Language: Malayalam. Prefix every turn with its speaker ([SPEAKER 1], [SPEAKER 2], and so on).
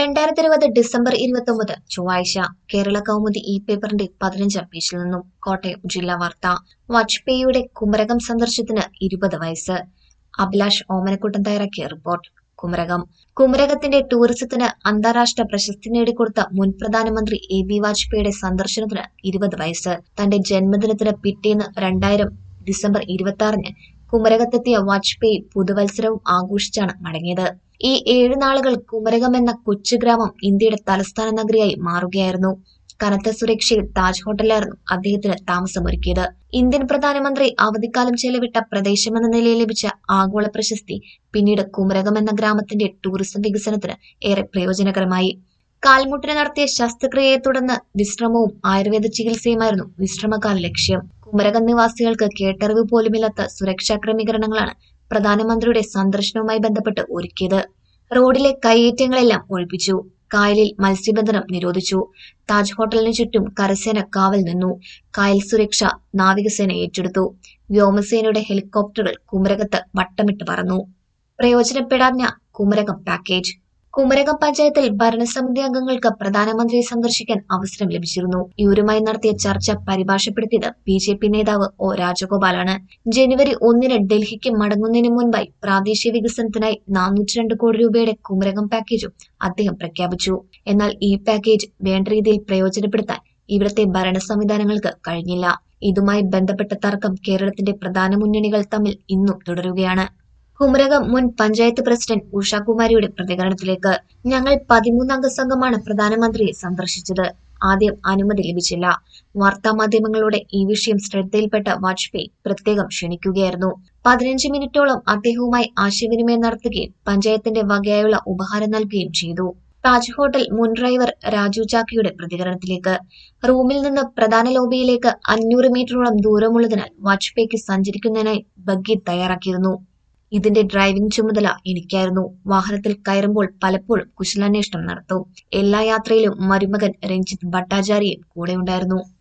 [SPEAKER 1] 2020 ഡിസംബർ 29 ചൊവ്വാഴ്ച കേരള കൗമുദി പേപ്പറിന്റെ 15-ാം പേജിൽ നിന്നും കോട്ടയം ജില്ലാ വാർത്ത. വാജ്പേയിയുടെ കുമരകം സന്ദർശനത്തിന് 20 വയസ്സ്. അഭിലാഷ് ഓമനക്കുട്ടൻ തയ്യാറാക്കിയ റിപ്പോർട്ട്. കുമരകം. കുമരകത്തിന്റെ ടൂറിസത്തിന് അന്താരാഷ്ട്ര പ്രശസ്തി നേടിക്കൊടുത്ത മുൻ പ്രധാനമന്ത്രി ബി വാജ്പേയിയുടെ സന്ദർശനത്തിന് 20 വയസ്സ്. തന്റെ ജന്മദിനത്തിന് പിറ്റേന്ന് 2000 ഡിസംബർ 26-ന് കുമരകത്തെത്തിയ വാജ്പേയി പുതുവത്സരവും ആഘോഷിച്ചാണ് മടങ്ങിയത്. ഈ 7 നാളുകൾ കുമരകം എന്ന കൊച്ചു ഗ്രാമം ഇന്ത്യയുടെ തലസ്ഥാന നഗരിയായി മാറുകയായിരുന്നു. കനത്ത സുരക്ഷയിൽ താജ് ഹോട്ടലിലായിരുന്നു അദ്ദേഹത്തിന് താമസമൊരുക്കിയത്. ഇന്ത്യൻ പ്രധാനമന്ത്രി അവധിക്കാലം ചെലവിട്ട പ്രദേശമെന്ന നിലയിൽ ലഭിച്ച ആഗോള പ്രശസ്തി പിന്നീട് കുമരകം എന്ന ഗ്രാമത്തിന്റെ ടൂറിസം വികസനത്തിന് ഏറെ പ്രയോജനകരമായി. കാൽമുട്ടിന് നടത്തിയ ശസ്ത്രക്രിയയെ തുടർന്ന് വിശ്രമവും ആയുർവേദ ചികിത്സയുമായിരുന്നു വിശ്രമകാല ലക്ഷ്യം. കുമരകം നിവാസികൾക്ക് കേട്ടറിവ് പോലുമില്ലാത്ത സുരക്ഷാ ക്രമീകരണങ്ങളാണ് പ്രധാനമന്ത്രിയുടെ സന്ദർശനവുമായി ബന്ധപ്പെട്ട് ഒരുക്കിയത്. റോഡിലെ കയ്യേറ്റങ്ങളെല്ലാം ഒഴിപ്പിച്ചു. കായലിൽ മത്സ്യബന്ധനം നിരോധിച്ചു. താജ് ഹോട്ടലിന് ചുറ്റും കരസേന കാവൽ നിന്നു. കായൽ സുരക്ഷ നാവികസേന ഏറ്റെടുത്തു. വ്യോമസേനയുടെ ഹെലികോപ്റ്ററുകൾ കുമരകത്ത് വട്ടമിട്ട് പറന്നു. പ്രയോജനപ്പെടാഞ്ഞ കുമരകം പാക്കേജ്. കുമരകം പഞ്ചായത്തിൽ ഭരണസമിതി അംഗങ്ങൾക്ക് പ്രധാനമന്ത്രിയെ സന്ദർശിക്കാൻ അവസരം ലഭിച്ചിരുന്നു. ഇവരുമായി നടത്തിയ ചർച്ച പരിഭാഷപ്പെടുത്തിയത് BJP നേതാവ് ഒ രാജഗോപാലാണ്. ജനുവരി 1-ന് ഡൽഹിക്ക് മടങ്ങുന്നതിന് മുൻപായി പ്രാദേശിക വികസനത്തിനായി 402 കോടി രൂപയുടെ കുമരകം പാക്കേജും അദ്ദേഹം പ്രഖ്യാപിച്ചു. എന്നാൽ ഈ പാക്കേജ് വേണ്ട രീതിയിൽ പ്രയോജനപ്പെടുത്താൻ ഇവിടത്തെ ഭരണ സംവിധാനങ്ങൾക്ക് കഴിഞ്ഞില്ല. ഇതുമായി ബന്ധപ്പെട്ട തർക്കം കേരളത്തിന്റെ പ്രധാന മുന്നണികൾ തമ്മിൽ ഇന്നും തുടരുകയാണ്. കുമരകം മുൻ പഞ്ചായത്ത് പ്രസിഡന്റ് ഉഷാകുമാരിയുടെ പ്രതികരണത്തിലേക്ക്. ഞങ്ങൾ 13 അംഗ സംഘമാണ് പ്രധാനമന്ത്രിയെ സന്ദർശിച്ചത്. ആദ്യം അനുമതി ലഭിച്ചില്ല. വാർത്താമാധ്യമങ്ങളോടെ ഈ വിഷയം ശ്രദ്ധയിൽപ്പെട്ട വാജ്പേയി പ്രത്യേകം ക്ഷണിക്കുകയായിരുന്നു. 15 മിനിറ്റോളം അദ്ദേഹവുമായി ആശയവിനിമയം നടത്തുകയും പഞ്ചായത്തിന്റെ വകയായുള്ള ഉപഹാരം നൽകുകയും ചെയ്തു. താജ് ഹോട്ടൽ മുൻ ഡ്രൈവർ രാജു ചാക്കിയുടെ പ്രതികരണത്തിലേക്ക്. റൂമിൽ നിന്ന് പ്രധാന ലോബിയിലേക്ക് 500 മീറ്ററോളം ദൂരമുള്ളതിനാൽ വാജ്പേയിക്ക് സഞ്ചരിക്കുന്നതിനായി ബഗ്ഗി തയ്യാറാക്കിയിരുന്നു. ഇതിന്റെ ഡ്രൈവിംഗ് ചുമതല എനിക്കായിരുന്നു. വാഹനത്തിൽ കയറുമ്പോൾ പലപ്പോഴും കുശലാന്വേഷണം നടത്തും. എല്ലാ യാത്രയിലും മരുമകൻ രഞ്ജിത്ത് ഭട്ടാചാര്യയും കൂടെയുണ്ടായിരുന്നു.